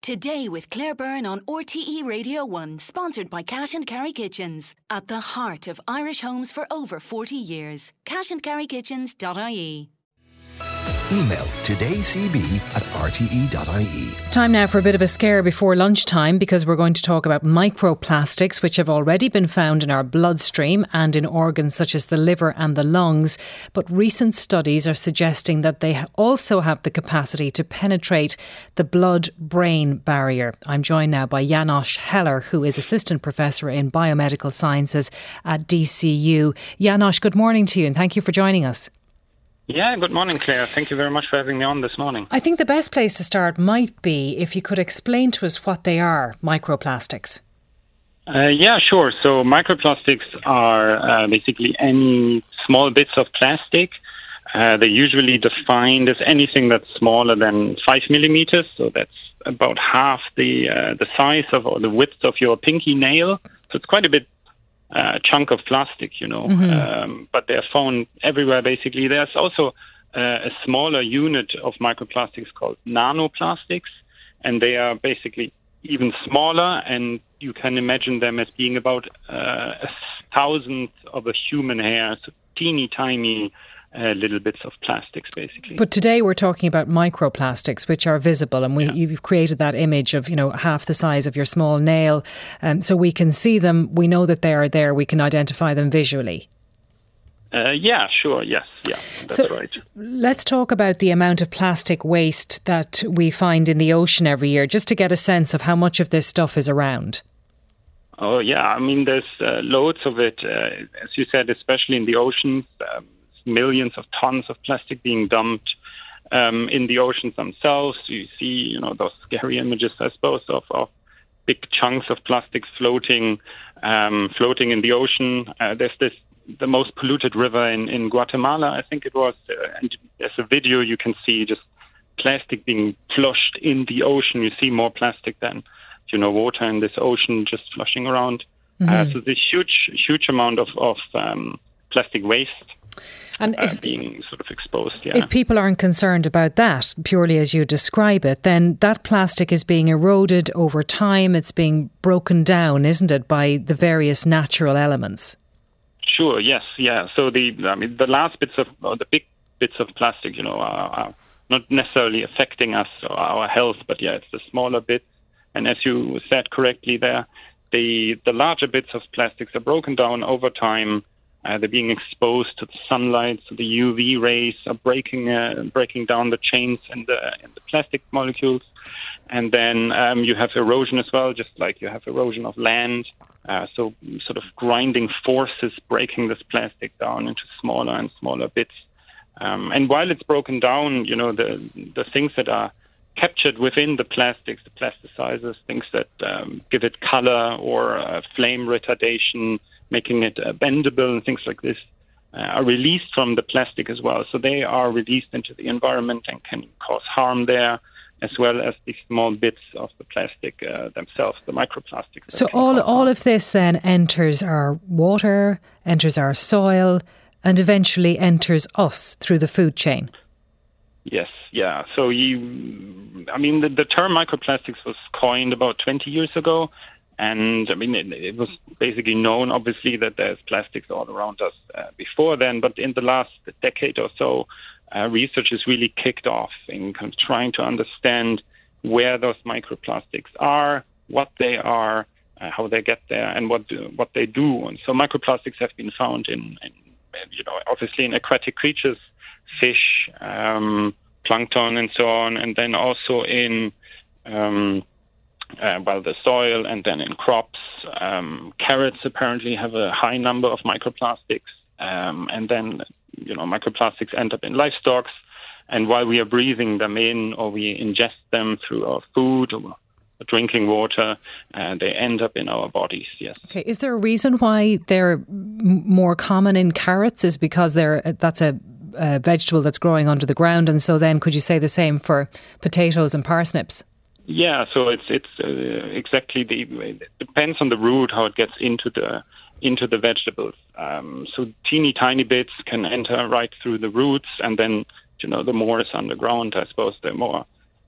Today with Claire Byrne on RTE Radio 1, sponsored by Cash and Carry Kitchens. At the heart of Irish homes for over 40 years. cashandcarrykitchens.ie. Email todaycb@rte.ie. Time now for a bit of a scare before lunchtime, because we're going to talk about microplastics, which have already been found in our bloodstream and in organs such as the liver and the lungs. But recent studies are suggesting that they also have the capacity to penetrate the blood-brain barrier. I'm joined now by János Heller, who is Assistant Professor in Biomedical Sciences at DCU. János, good morning to you and thank you for joining us. Yeah, good morning, Claire. Thank you very much for having me on this morning. I think the best place to start might be if you could explain to us what they are, microplastics. Yeah, sure. So microplastics are basically any small bits of plastic. They're usually defined as anything that's smaller than 5 millimeters. So that's about half the size of or the width of your pinky nail. So it's quite a bit chunk of plastic, but they're found everywhere basically. There's also a smaller unit of microplastics called nanoplastics, and they are basically even smaller, and you can imagine them as being about 1,000th of a human hair, so teeny tiny little bits of plastics basically. But today we're talking about microplastics, which are visible, and you've created that image of half the size of your small nail, so we can see them, we know that they are there, we can identify them visually. Yeah, sure, yes, yeah, that's right. Let's talk about the amount of plastic waste that we find in the ocean every year, just to get a sense of how much of this stuff is around. Oh yeah, I mean there's loads of it, as you said, especially in the oceans. Millions of tons of plastic being dumped in the oceans themselves. You see, those scary images, I suppose, of big chunks of plastic floating in the ocean. There's the most polluted river in Guatemala, I think it was. And there's a video you can see just plastic being flushed in the ocean. You see more plastic than, water in this ocean just flushing around. Mm-hmm. So this huge amount of plastic waste. And being sort of exposed, yeah. If people aren't concerned about that, purely as you describe it, then that plastic is being eroded over time. It's being broken down, isn't it, by the various natural elements? Sure. Yes. Yeah. So the last bits of the big bits of plastic, are not necessarily affecting us or our health, but yeah, it's the smaller bits. And as you said correctly, there, the larger bits of plastics are broken down over time. They're being exposed to the sunlight, so the UV rays are breaking down the chains in the plastic molecules, and then you have erosion as well, just like you have erosion of land. So sort of grinding forces breaking this plastic down into smaller and smaller bits. And while it's broken down, the things that are captured within the plastics, the plasticizers, things that give it color or flame retardation, making it bendable and things like this, are released from the plastic as well. So they are released into the environment and can cause harm there, as well as the small bits of the plastic themselves, the microplastics. So all of this then enters our water, enters our soil, and eventually enters us through the food chain. Yes, yeah. So the term microplastics was coined about 20 years ago. And it was basically known, obviously, that there's plastics all around us before then. But in the last decade or so, research has really kicked off in kind of trying to understand where those microplastics are, what they are, how they get there, and what they do. And so microplastics have been found in obviously in aquatic creatures, fish, plankton, and so on, and then also in the soil, and then in crops. Carrots apparently have a high number of microplastics, and then microplastics end up in livestock, and while we are breathing them in or we ingest them through our food or drinking water, they end up in our bodies, yes. Okay, is there a reason why they're more common in carrots? Is because that's a vegetable that's growing under the ground, and so then could you say the same for potatoes and parsnips? Yeah, so it's exactly it depends on the root how it gets into the vegetables. So teeny tiny bits can enter right through the roots, and then the more is underground, I suppose the more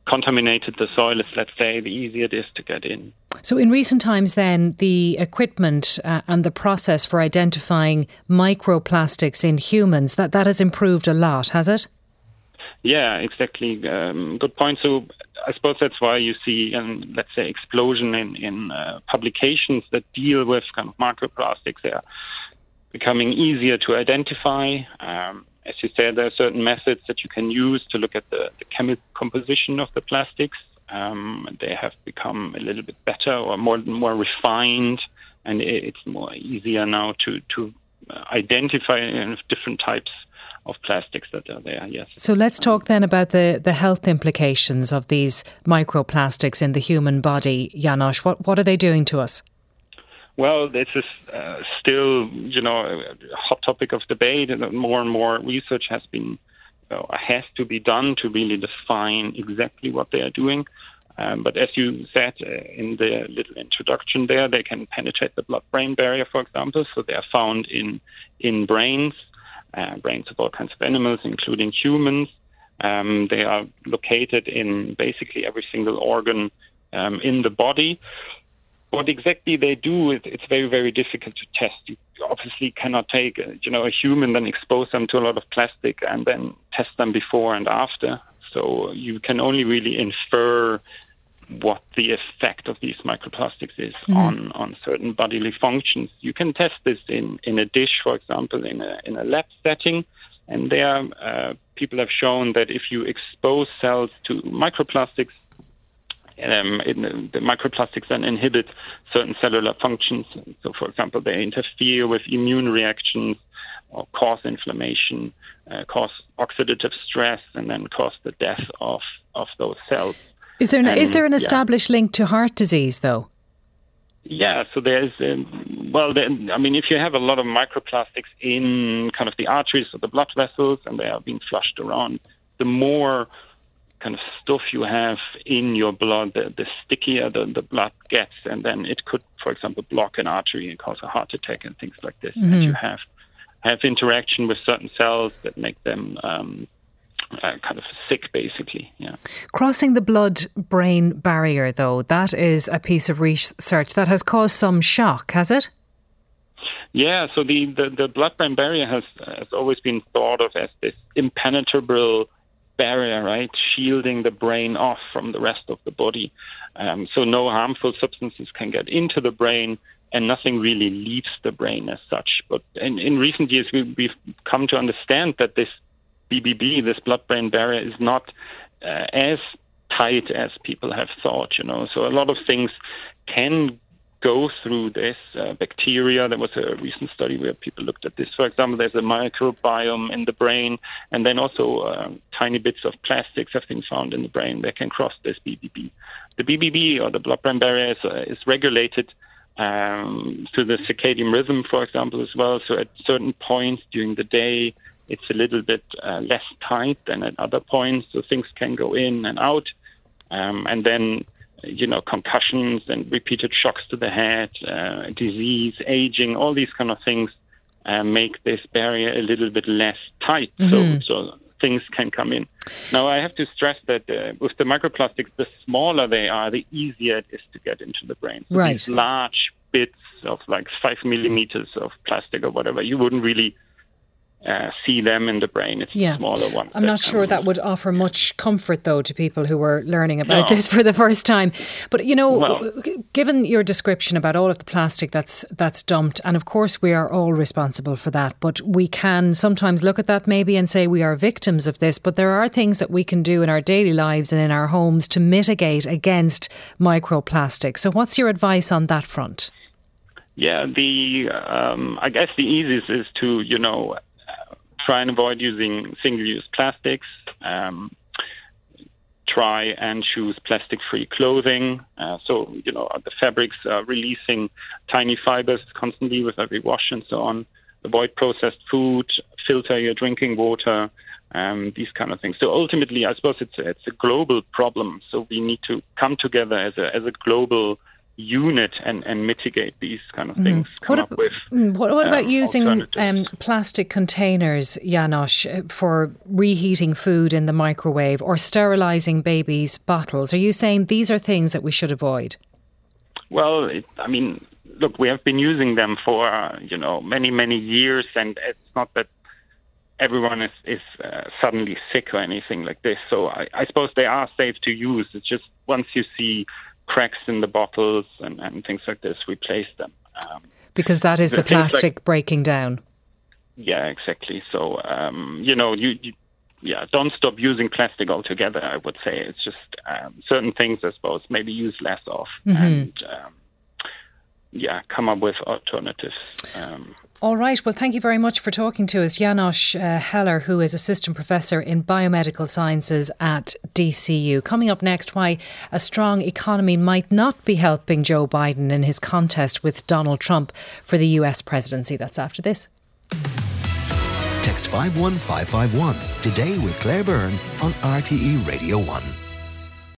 contaminated the soil is, let's say, the easier it is to get in. So in recent times then, the equipment and the process for identifying microplastics in humans, that has improved a lot, has it? Yeah, exactly. Good point. So I suppose that's why you see, let's say, explosion in publications that deal with kind of microplastics. They are becoming easier to identify. As you said, there are certain methods that you can use to look at the chemical composition of the plastics. They have become a little bit better or more refined, and it's more easier now to identify different types of plastics that are there, yes. So let's talk then about the health implications of these microplastics in the human body, János. What are they doing to us? Well, this is still, a hot topic of debate, and more research has to be done to really define exactly what they are doing. But as you said in the little introduction there, they can penetrate the blood-brain barrier, for example. So they are found in brains of all kinds of animals, including humans. They are located in basically every single organ in the body. What exactly they do, it's very, very difficult to test. You obviously cannot take, a human, then expose them to a lot of plastic and then test them before and after. So you can only really infer what the effect of these microplastics is on certain bodily functions. You can test this in a dish, for example, in a lab setting. And there, people have shown that if you expose cells to microplastics, the microplastics then inhibit certain cellular functions. So, for example, they interfere with immune reactions or cause inflammation, cause oxidative stress, and then cause the death of those cells. Is there an established link to heart disease, though? Yeah, so there's, if you have a lot of microplastics in kind of the arteries or the blood vessels and they are being flushed around, the more kind of stuff you have in your blood, the stickier the blood gets, and then it could, for example, block an artery and cause a heart attack and things like this. And you have interaction with certain cells that make them kind of sick, basically. Yeah. Crossing the blood-brain barrier, though, that is a piece of research that has caused some shock, has it? Yeah, so the blood-brain barrier has always been thought of as this impenetrable barrier, right, shielding the brain off from the rest of the body. So no harmful substances can get into the brain and nothing really leaves the brain as such. But in recent years, we've come to understand that this BBB, this blood-brain barrier, is not as tight as people have thought, So a lot of things can go through this bacteria. There was a recent study where people looked at this. For example, there's a microbiome in the brain, and then also tiny bits of plastics have been found in the brain that can cross this BBB. The BBB, or the blood-brain barrier, is regulated through the circadian rhythm, for example, as well. So at certain points during the day, it's a little bit less tight than at other points, so things can go in and out. And then, concussions and repeated shocks to the head, disease, aging, all these kind of things make this barrier a little bit less tight, so things can come in. Now, I have to stress that with the microplastics, the smaller they are, the easier it is to get into the brain. So right. These large bits of like 5 millimeters of plastic or whatever, you wouldn't really see them in the brain. It's the smaller ones. I'm not sure that would offer much comfort, though, to people who were learning about this for the first time. But, given your description about all of the plastic that's dumped, and of course we are all responsible for that, but we can sometimes look at that maybe and say we are victims of this, but there are things that we can do in our daily lives and in our homes to mitigate against microplastics. So what's your advice on that front? Yeah, I guess the easiest is to, try and avoid using single-use plastics. Try and choose plastic-free clothing. So the fabrics are releasing tiny fibers constantly with every wash and so on. Avoid processed food. Filter your drinking water. These kind of things. So ultimately, I suppose it's a global problem. So we need to come together as a global unit and mitigate these kind of things. What about using plastic containers, János, for reheating food in the microwave or sterilising babies' bottles? Are you saying these are things that we should avoid? Well, look, we have been using them for many, many years, and it's not that everyone is suddenly sick or anything like this. So I suppose they are safe to use. It's just once you see cracks in the bottles and things like this, replace them. Because that is the plastic breaking down. Yeah, exactly. So, don't stop using plastic altogether, I would say. It's just certain things, I suppose, maybe use less of and come up with alternatives. All right. Well, thank you very much for talking to us. János Heller, who is Assistant Professor in Biomedical Sciences at DCU. Coming up next, why a strong economy might not be helping Joe Biden in his contest with Donald Trump for the US presidency. That's after this. Text 51551 today with Claire Byrne on RTE Radio 1.